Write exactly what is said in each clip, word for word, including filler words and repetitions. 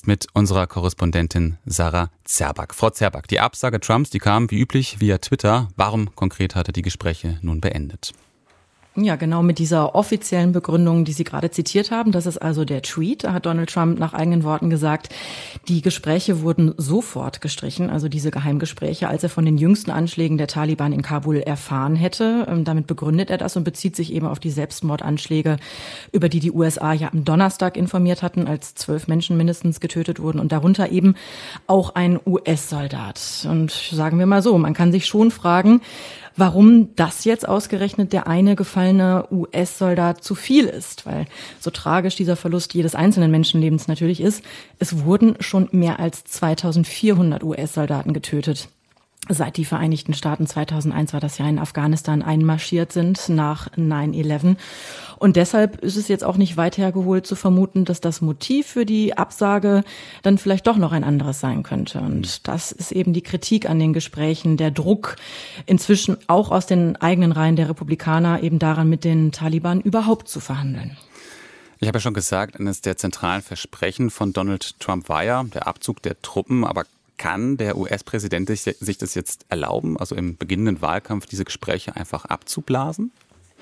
Mit unserer Korrespondentin Sarah Zerback. Frau Zerback, die Absage Trumps, die kam wie üblich via Twitter. Warum konkret hat er die Gespräche nun beendet? Ja, genau mit dieser offiziellen Begründung, die Sie gerade zitiert haben. Das ist also der Tweet. Da hat Donald Trump nach eigenen Worten gesagt, die Gespräche wurden sofort gestrichen, also diese Geheimgespräche, als er von den jüngsten Anschlägen der Taliban in Kabul erfahren hätte. Damit begründet er das und bezieht sich eben auf die Selbstmordanschläge, über die die U S A ja am Donnerstag informiert hatten, als zwölf Menschen mindestens getötet wurden und darunter eben auch ein U S-Soldat. Und sagen wir mal so, man kann sich schon fragen, warum das jetzt ausgerechnet der eine gefallene U S-Soldat zu viel ist. Weil so tragisch dieser Verlust jedes einzelnen Menschenlebens natürlich ist, es wurden schon mehr als zweitausendvierhundert U S-Soldaten getötet. Seit die Vereinigten Staaten zweitausendeins war das Jahr in Afghanistan einmarschiert sind nach neun elf. Und deshalb ist es jetzt auch nicht weit hergeholt zu vermuten, dass das Motiv für die Absage dann vielleicht doch noch ein anderes sein könnte. Und das ist eben die Kritik an den Gesprächen, der Druck inzwischen auch aus den eigenen Reihen der Republikaner eben daran, mit den Taliban überhaupt zu verhandeln. Ich habe ja schon gesagt, eines der zentralen Versprechen von Donald Trump war ja der Abzug der Truppen, aber kann der U S-Präsident sich das jetzt erlauben, also im beginnenden Wahlkampf diese Gespräche einfach abzublasen?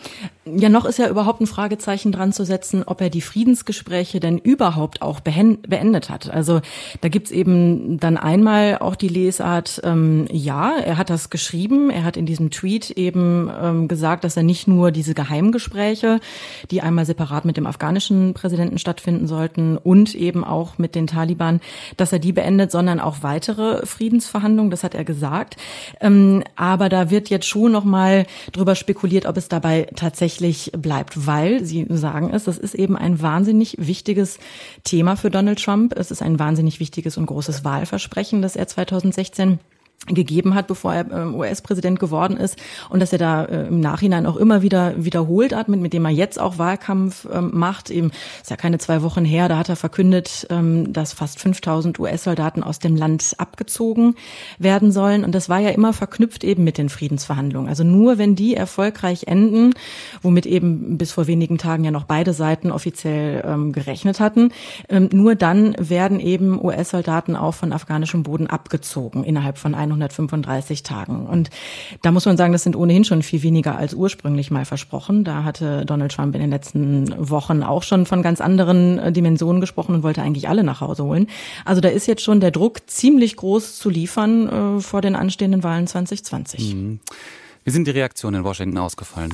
Ja, noch ist ja überhaupt ein Fragezeichen dran zu setzen, ob er die Friedensgespräche denn überhaupt auch beendet hat. Also da gibt's eben dann einmal auch die Lesart, ähm, ja, er hat das geschrieben, er hat in diesem Tweet eben ähm, gesagt, dass er nicht nur diese Geheimgespräche, die einmal separat mit dem afghanischen Präsidenten stattfinden sollten und eben auch mit den Taliban, dass er die beendet, sondern auch weitere Friedensverhandlungen, das hat er gesagt. Ähm, aber da wird jetzt schon noch mal drüber spekuliert, ob es dabei tatsächlich bleibt, weil, Sie sagen es, das ist eben ein wahnsinnig wichtiges Thema für Donald Trump. Es ist ein wahnsinnig wichtiges und großes Wahlversprechen, das er zweitausendsechzehn gegeben hat, bevor er äh, U S-Präsident geworden ist und dass er da äh, im Nachhinein auch immer wieder wiederholt hat, mit, mit dem er jetzt auch Wahlkampf ähm, macht. Eben ist ja keine zwei Wochen her, da hat er verkündet, ähm, dass fast fünftausend U S-Soldaten aus dem Land abgezogen werden sollen und das war ja immer verknüpft eben mit den Friedensverhandlungen. Also nur wenn die erfolgreich enden, womit eben bis vor wenigen Tagen ja noch beide Seiten offiziell ähm, gerechnet hatten, ähm, nur dann werden eben U S-Soldaten auch von afghanischem Boden abgezogen innerhalb von hundertfünfunddreißig Tagen. Und da muss man sagen, das sind ohnehin schon viel weniger als ursprünglich mal versprochen. Da hatte Donald Trump in den letzten Wochen auch schon von ganz anderen Dimensionen gesprochen und wollte eigentlich alle nach Hause holen. Also da ist jetzt schon der Druck ziemlich groß zu liefern äh, vor den anstehenden Wahlen zwanzig zwanzig. Mhm. Wie sind die Reaktionen in Washington ausgefallen?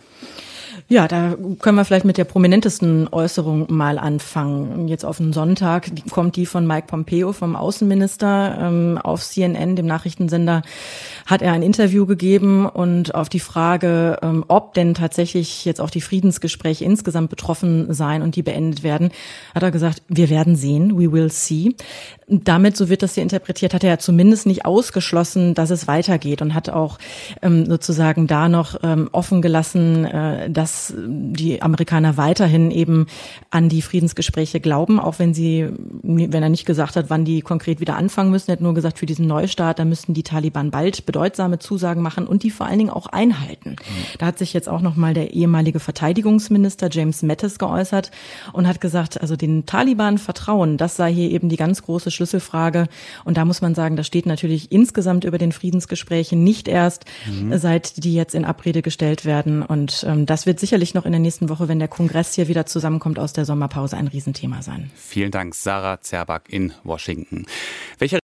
Ja, da können wir vielleicht mit der prominentesten Äußerung mal anfangen. Jetzt auf den Sonntag kommt die von Mike Pompeo, vom Außenminister. Ähm, auf C N N, dem Nachrichtensender, hat er ein Interview gegeben und auf die Frage, ähm, ob denn tatsächlich jetzt auch die Friedensgespräche insgesamt betroffen seien und die beendet werden, hat er gesagt, wir werden sehen, we will see. Damit, so wird das hier interpretiert, hat er ja zumindest nicht ausgeschlossen, dass es weitergeht und hat auch ähm, sozusagen da noch ähm, offen gelassen, äh, dass die Amerikaner weiterhin eben an die Friedensgespräche glauben, auch wenn sie, wenn er nicht gesagt hat, wann die konkret wieder anfangen müssen. Er hat nur gesagt, für diesen Neustart, da müssten die Taliban bald bedeutsame Zusagen machen und die vor allen Dingen auch einhalten. Mhm. Da hat sich jetzt auch noch mal der ehemalige Verteidigungsminister James Mattis geäußert und hat gesagt, also den Taliban vertrauen, das sei hier eben die ganz große Schlüsselfrage. Und da muss man sagen, das steht natürlich insgesamt über den Friedensgesprächen, nicht erst mhm. seit die jetzt in Abrede gestellt werden. Und ähm, das wird sicherlich noch in der nächsten Woche, wenn der Kongress hier wieder zusammenkommt aus der Sommerpause, ein Riesenthema sein. Vielen Dank, Sarah Zerback in Washington. Welche